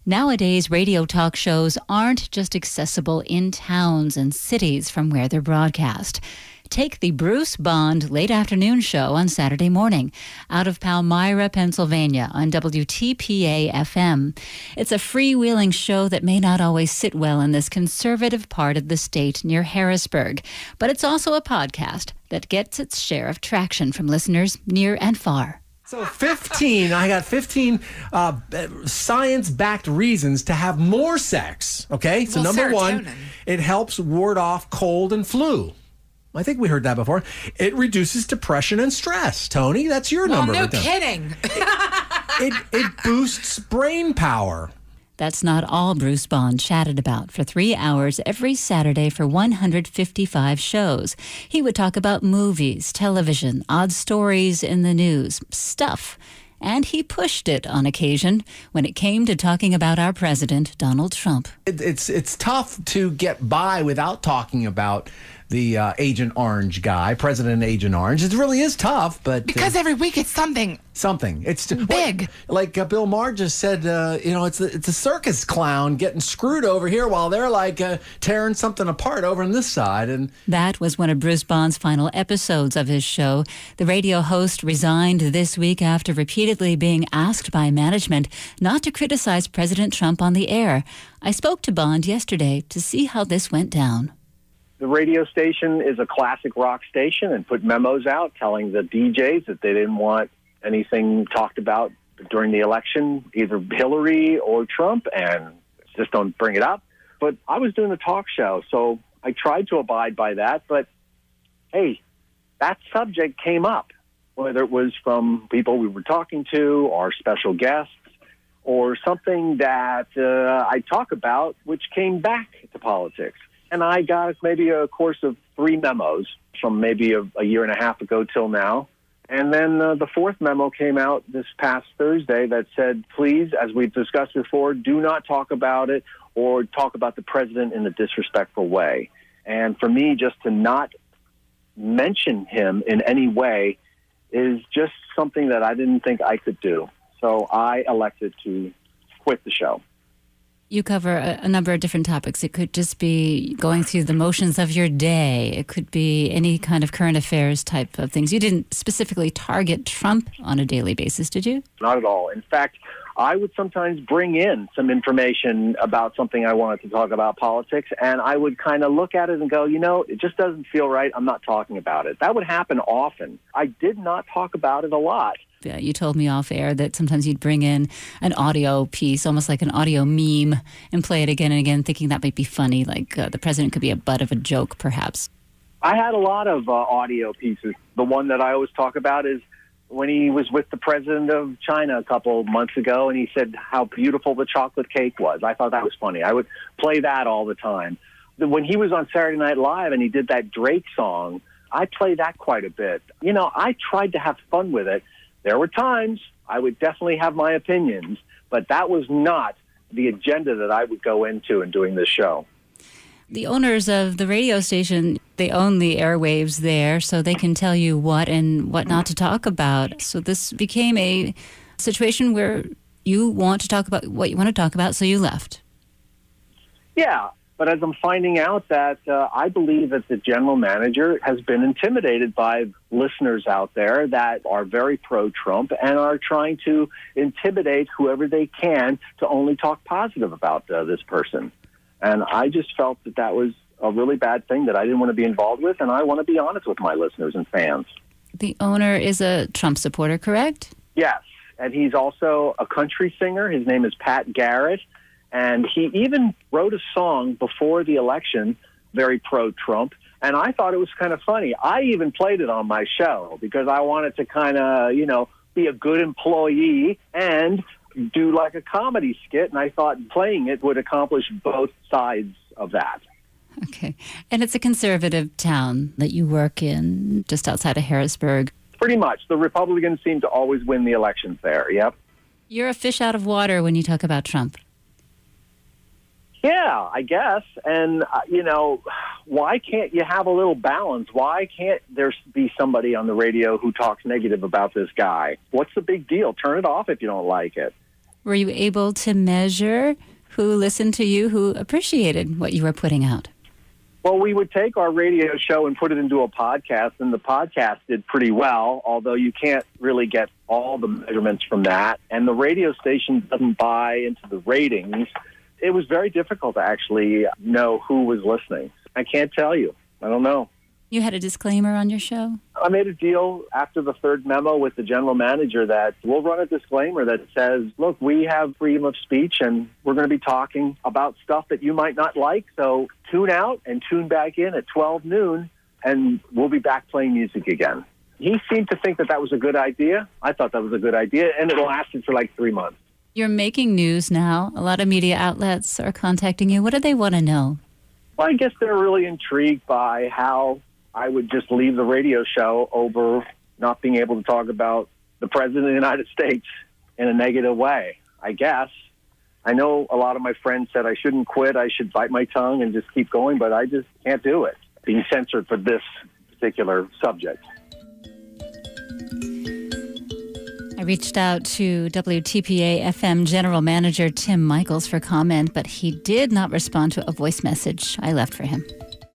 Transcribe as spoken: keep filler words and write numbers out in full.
Nowadays, radio talk shows aren't just accessible in towns and cities from where they're broadcast. Take the Bruce Bond late afternoon show on Saturday morning out of Palmyra, Pennsylvania on W T P A F M. It's a freewheeling show that may not always sit well in this conservative part of the state near Harrisburg, but it's also a podcast that gets its share of traction from listeners near and far. So fifteen, I got fifteen uh, science-backed reasons to have more sex, okay? So well, number serotonin. one, it helps ward off cold and flu. I think we heard that before. It reduces depression and stress. Tony, that's your well, number. no right there. kidding. It, it, it boosts brain power. That's not all Bruce Bond chatted about for three hours every Saturday for one hundred fifty-five shows. He would talk about movies, television, odd stories in the news, stuff. And he pushed it on occasion when it came to talking about our president, Donald Trump. It, it's, it's tough to get by without talking about the uh, Agent Orange guy, President Agent Orange. It really is tough, but... Because uh, every week it's something... Something. It's big. Like, like uh, Bill Maher just said, uh, you know, it's a, it's a circus clown getting screwed over here while they're like uh, tearing something apart over on this side. And that was one of Bruce Bond's final episodes of his show. The radio host resigned this week after repeatedly being asked by management not to criticize President Trump on the air. I spoke to Bond yesterday to see how this went down. The radio station is a classic rock station and put memos out telling the D Js that they didn't want anything talked about during the election, either Hillary or Trump, and just don't bring it up. But I was doing a talk show, so I tried to abide by that. But, hey, that subject came up, whether it was from people we were talking to or special guests or something that uh, I talk about, which came back to politics. And I got maybe a course of three memos from maybe a, a year and a half ago till now. And then uh, the fourth memo came out this past Thursday that said, please, as we've discussed before, do not talk about it or talk about the president in a disrespectful way. And for me, just to not mention him in any way is just something that I didn't think I could do. So I elected to quit the show. You cover a, a number of different topics. It could just be going through the motions of your day. It could be any kind of current affairs type of things. You didn't specifically target Trump on a daily basis, did you? Not at all. In fact, I would sometimes bring in some information about something I wanted to talk about, politics, and I would kind of look at it and go, you know, it just doesn't feel right. I'm not talking about it. That would happen often. I did not talk about it a lot. Yeah, you told me off air that sometimes you'd bring in an audio piece, almost like an audio meme, and play it again and again, thinking that might be funny, like uh, the president could be a butt of a joke, perhaps. I had a lot of uh, audio pieces. The one that I always talk about is when he was with the president of China a couple of months ago, and he said how beautiful the chocolate cake was. I thought that was funny. I would play that all the time. When he was on Saturday Night Live and he did that Drake song, I play that quite a bit. You know, I tried to have fun with it. There were times I would definitely have my opinions, but that was not the agenda that I would go into in doing this show. The owners of the radio station, they own the airwaves there, so they can tell you what and what not to talk about. So this became a situation where you want to talk about what you want to talk about, so you left. Yeah, but as I'm finding out that uh, I believe that the general manager has been intimidated by listeners out there that are very pro-Trump and are trying to intimidate whoever they can to only talk positive about uh, this person. And I just felt that that was a really bad thing that I didn't want to be involved with, and I want to be honest with my listeners and fans. The owner is a Trump supporter, correct? Yes, and he's also a country singer. His name is Pat Garrett. And he even wrote a song before the election, very pro-Trump, and I thought it was kind of funny. I even played it on my show because I wanted to kind of, you know, be a good employee and do like a comedy skit, and I thought playing it would accomplish both sides of that. Okay. And it's a conservative town that you work in, just outside of Harrisburg. Pretty much. The Republicans seem to always win the elections there, yep. You're a fish out of water when you talk about Trump. Yeah, I guess. And, uh, you know, why can't you have a little balance? Why can't there be somebody on the radio who talks negative about this guy? What's the big deal? Turn it off if you don't like it. Were you able to measure who listened to you, who appreciated what you were putting out? Well, we would take our radio show and put it into a podcast, and the podcast did pretty well, although you can't really get all the measurements from that. And the radio station doesn't buy into the ratings. It was very difficult to actually know who was listening. I can't tell you. I don't know. You had a disclaimer on your show? I made a deal after the third memo with the general manager that we'll run a disclaimer that says, look, we have freedom of speech and we're going to be talking about stuff that you might not like. So tune out and tune back in at twelve noon and we'll be back playing music again. He seemed to think that that was a good idea. I thought that was a good idea, and it lasted for like three months. You're making news now. A lot of media outlets are contacting you. What do they want to know? Well, I guess they're really intrigued by how I would just leave the radio show over not being able to talk about the President of the United States in a negative way, I guess. I know a lot of my friends said I shouldn't quit, I should bite my tongue and just keep going, but I just can't do it, being censored for this particular subject. I reached out to W T P A F M General Manager Tim Michaels for comment, but he did not respond to a voice message I left for him.